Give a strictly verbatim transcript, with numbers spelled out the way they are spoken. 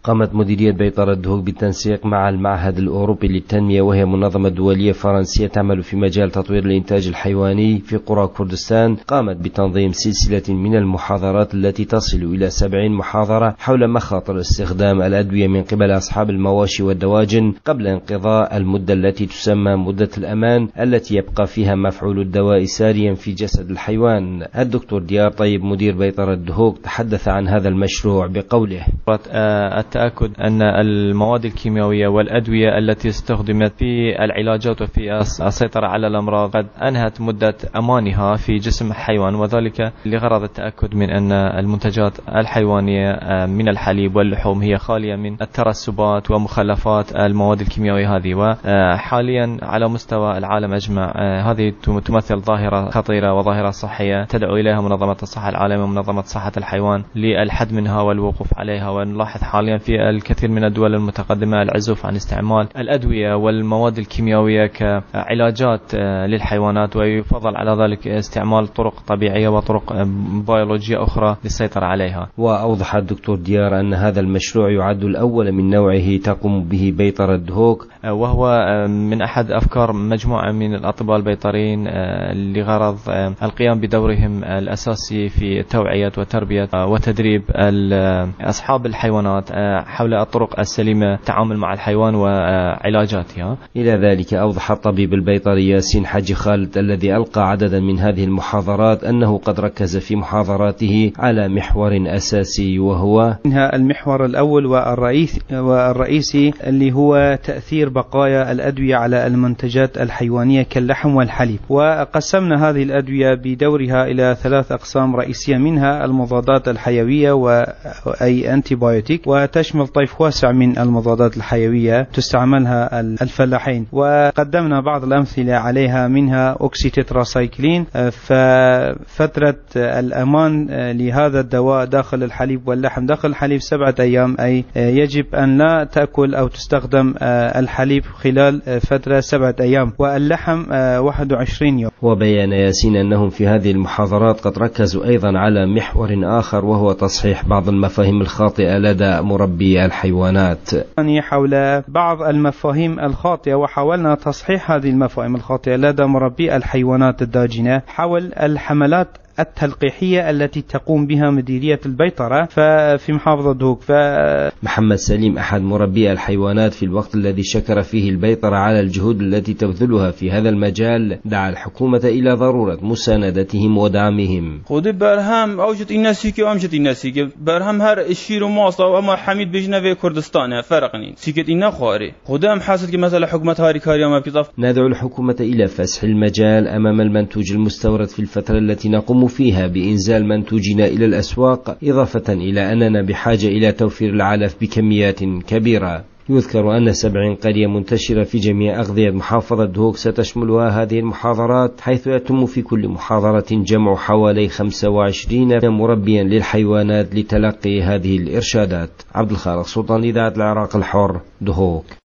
قامت مديرية بيطرة دهوك بالتنسيق مع المعهد الأوروبي للتنمية، وهي منظمة دولية فرنسية تعمل في مجال تطوير الإنتاج الحيواني في قرى كردستان. قامت بتنظيم سلسلة من المحاضرات التي تصل إلى سبعين محاضرة حول مخاطر استخدام الأدوية من قبل أصحاب المواشي والدواجن قبل انقضاء المدة التي تسمى مدة الأمان، التي يبقى فيها مفعول الدواء ساريا في جسد الحيوان. الدكتور ديار طيب مدير بيطرة دهوك تحدث عن هذا المشروع بقوله: التأكد أن المواد الكيميائية والأدوية التي استخدمت في العلاجات وفي السيطرة على الأمراض قد أنهت مدة أمانها في جسم الحيوان، وذلك لغرض التأكد من أن المنتجات الحيوانية من الحليب واللحوم هي خالية من الترسبات ومخلفات المواد الكيميائية هذه. وحاليا على مستوى العالم أجمع هذه تمثل ظاهرة خطيرة وظاهرة صحية تدعو إليها منظمة الصحة العالمية ومنظمة صحة الحيوان للحد منها والوقوف عليها. ونلاحظ حاليا في الكثير من الدول المتقدمة العزوف عن استعمال الأدوية والمواد الكيميائية كعلاجات للحيوانات، ويفضل على ذلك استعمال طرق طبيعية وطرق بيولوجية أخرى للسيطرة عليها. وأوضح الدكتور ديار أن هذا المشروع يعد الأول من نوعه تقوم به بيطرة دهوك، وهو من أحد أفكار مجموعة من الأطباء البيطريين لغرض القيام بدورهم الأساسي في توعية وتربية وتدريب أصحاب الحيوانات حول الطرق السليمة التعامل مع الحيوان وعلاجاتها. إلى ذلك أوضح الطبيب البيطري ياسين حاج خالد الذي ألقى عددا من هذه المحاضرات أنه قد ركز في محاضراته على محور أساسي، وهو منها المحور الأول والرئيسي, والرئيسي اللي هو تأثير بقايا الأدوية على المنتجات الحيوانية كاللحم والحليب. وقسمنا هذه الأدوية بدورها إلى ثلاث أقسام رئيسية، منها المضادات الحيوية وأي أنتيبيوتيك، وتشمل طيف واسع من المضادات الحيوية تستعملها الفلاحين، وقدمنا بعض الأمثلة عليها منها أوكسيتتراسايكلين. ففترة الأمان لهذا الدواء داخل الحليب واللحم داخل الحليب سبعة أيام، أي يجب أن لا تأكل أو تستخدم الحليب خلال فترة سبعة أيام، واللحم واحد وعشرين يوم. وبيان ياسين أنهم في هذه المحاضرات قد ركزوا أيضا على محور آخر، وهو تصحيح بعض المفاهيم الخاطئة لدى مربي الحيوانات حول بعض المفاهيم الخاطئة، وحاولنا تصحيح هذه المفاهيم الخاطئة لدى مربي الحيوانات الداجنة حول الحملات التلقيحية التي تقوم بها مديرية البيطرة في محافظة دهوك. ف... محمد سليم أحد مربي الحيوانات في الوقت الذي شكر فيه البيطرة على الجهود التي تبذلها في هذا المجال، دعا الحكومة إلى ضرورة مساندتهم ودعمهم. خود برهم أوجد الناس كي وأمجد الناس كي برهم هر الشير وماصة وأما حميد بجنا في كردستان فرقني سكت إننا خاري خدام حاسد كي مثلا حكومة هاري كاريا ما بتضاف. ندعو الحكومة إلى فسح المجال أمام المنتوج المستورد في الفترة التي نقوم فيها بإنزال منتوجنا إلى الأسواق، إضافة إلى أننا بحاجة إلى توفير العلف بكميات كبيرة. يذكر أن سبعين قرية منتشرة في جميع أغذية محافظة دهوك ستشملها هذه المحاضرات، حيث يتم في كل محاضرة جمع حوالي خمسة وعشرين مربيا للحيوانات لتلقي هذه الإرشادات. عبد الخالق سلطان، إذاعة العراق الحر، دهوك.